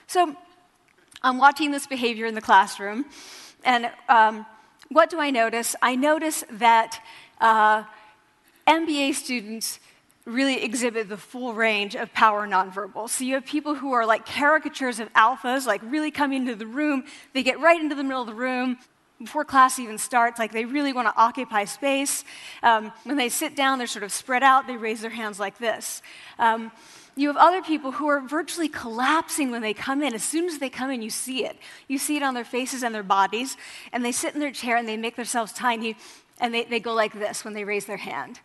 So I'm watching this behavior in the classroom, and what do I notice? I notice that MBA students really exhibit the full range of power nonverbal. So you have people who are like caricatures of alphas, like really coming into the room. They get right into the middle of the room before class even starts, like they really want to occupy space. When they sit down, they're sort of spread out. They raise their hands like this. You have other people who are virtually collapsing when they come in. As soon as they come in, you see it. You see it on their faces and their bodies, and they sit in their chair and they make themselves tiny, and they go like this when they raise their hand.